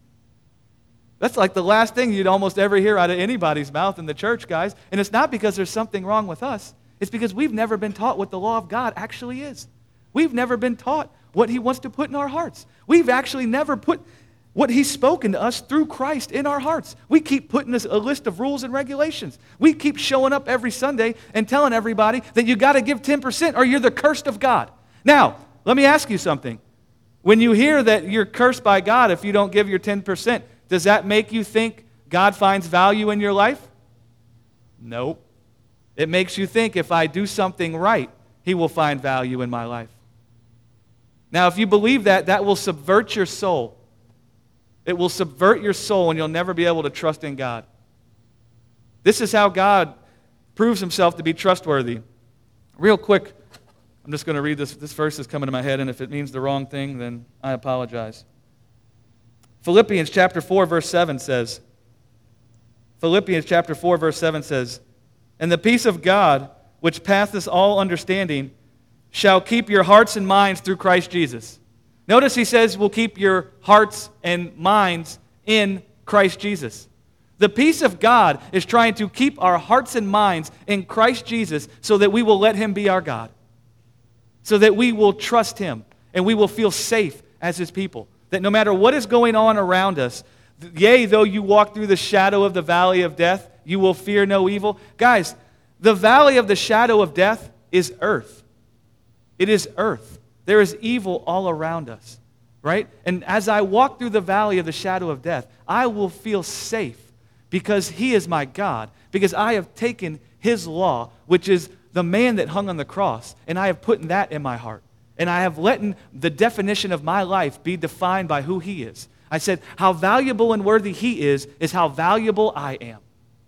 That's like the last thing you'd almost ever hear out of anybody's mouth in the church, guys. And it's not because there's something wrong with us. It's because we've never been taught what the law of God actually is. We've never been taught what he wants to put in our hearts. We've actually never put what he's spoken to us through Christ in our hearts. We keep putting a list of rules and regulations. We keep showing up every Sunday and telling everybody that you got to give 10% or you're the cursed of God. Now, let me ask you something. When you hear that you're cursed by God if you don't give your 10%, does that make you think God finds value in your life? Nope. It makes you think if I do something right, He will find value in my life. Now, if you believe that, that will subvert your soul. It will subvert your soul and you'll never be able to trust in God. This is how God proves Himself to be trustworthy. Real quick, I'm just going to read this. This verse is coming to my head, and if it means the wrong thing, then I apologize. Philippians chapter 4, verse 7 says, Philippians chapter 4, verse 7 says, "And the peace of God, which passeth all understanding, shall keep your hearts and minds through Christ Jesus." Notice he says we'll keep your hearts and minds in Christ Jesus. The peace of God is trying to keep our hearts and minds in Christ Jesus so that we will let Him be our God. So that we will trust Him and we will feel safe as His people. That no matter what is going on around us, yea, though you walk through the shadow of the valley of death, you will fear no evil. Guys, the valley of the shadow of death is earth. It is earth. There is evil all around us, right? And as I walk through the valley of the shadow of death, I will feel safe because He is my God, because I have taken His law, which is the man that hung on the cross, and I have put that in my heart. And I have let the definition of my life be defined by who He is. I said, how valuable and worthy He is how valuable I am.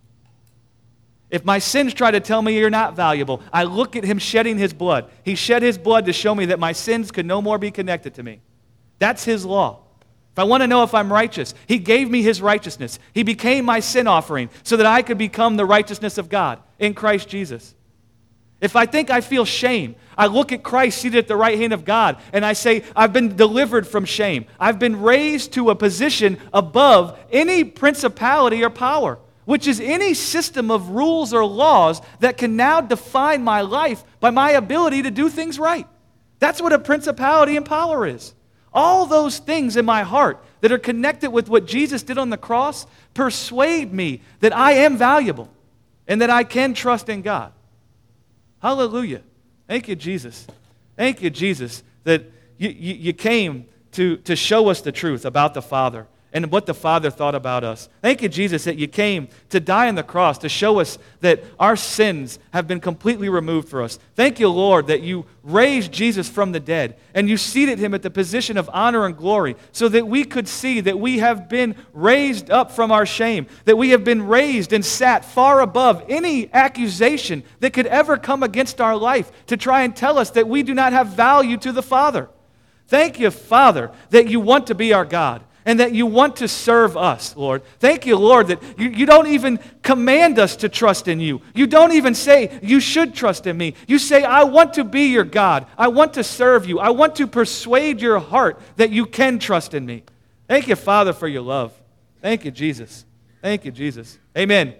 If my sins try to tell me you're not valuable, I look at Him shedding His blood. He shed His blood to show me that my sins could no more be connected to me. That's His law. If I want to know if I'm righteous, He gave me His righteousness. He became my sin offering so that I could become the righteousness of God in Christ Jesus. If I think I feel shame, I look at Christ seated at the right hand of God and I say, I've been delivered from shame. I've been raised to a position above any principality or power, which is any system of rules or laws that can now define my life by my ability to do things right. That's what a principality and power is. All those things in my heart that are connected with what Jesus did on the cross persuade me that I am valuable and that I can trust in God. Hallelujah. Thank you, Jesus. Thank you, Jesus, that you came to show us the truth about the Father and what the Father thought about us. Thank you, Jesus, that you came to die on the cross to show us that our sins have been completely removed for us. Thank you, Lord, that you raised Jesus from the dead and you seated Him at the position of honor and glory so that we could see that we have been raised up from our shame, that we have been raised and sat far above any accusation that could ever come against our life to try and tell us that we do not have value to the Father. Thank you, Father, that you want to be our God. And that you want to serve us, Lord. Thank you, Lord, that you don't even command us to trust in you. You don't even say, you should trust in me. You say, I want to be your God. I want to serve you. I want to persuade your heart that you can trust in me. Thank you, Father, for your love. Thank you, Jesus. Thank you, Jesus. Amen.